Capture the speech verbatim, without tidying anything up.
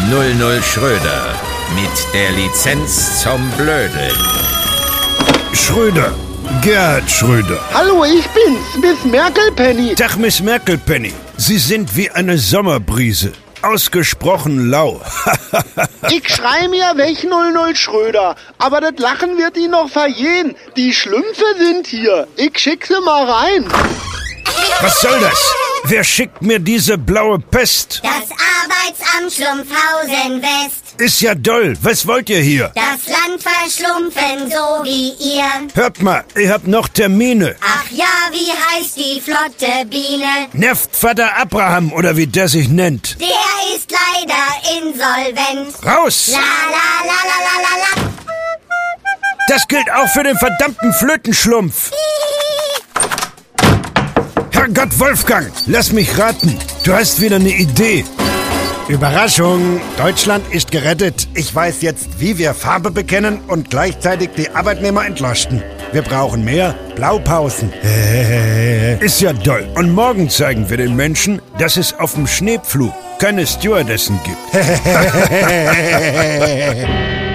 null null Schröder mit der Lizenz zum Blödeln. Schröder, Gerhard Schröder. Hallo, ich bin's, Miss Merkelpenny. Tag, Miss Merkelpenny. Sie sind wie eine Sommerbrise. Ausgesprochen lau. Ich schrei mir weg null null Schröder, aber das Lachen wird Ihnen noch verjähen. Die Schlümpfe sind hier. Ich schick sie mal rein. Was soll das? Wer schickt mir diese blaue Pest? Das Arbeitsamt Schlumpfhausen West. Ist ja doll. Was wollt ihr hier? Das Land verschlumpfen, so wie ihr. Hört mal, ihr habt noch Termine. Ach ja, wie heißt die flotte Biene? Nervt Vater Abraham oder wie der sich nennt. Der ist leider insolvent. Raus! La la la la la la la. Das gilt auch für den verdammten Flötenschlumpf. Herrgott Wolfgang, lass mich raten. Du hast wieder eine Idee. Überraschung! Deutschland ist gerettet. Ich weiß jetzt, wie wir Farbe bekennen und gleichzeitig die Arbeitnehmer entlasten. Wir brauchen mehr Blaupausen. Ist ja doll. Und morgen zeigen wir den Menschen, dass es auf dem Schneepflug keine Stewardessen gibt.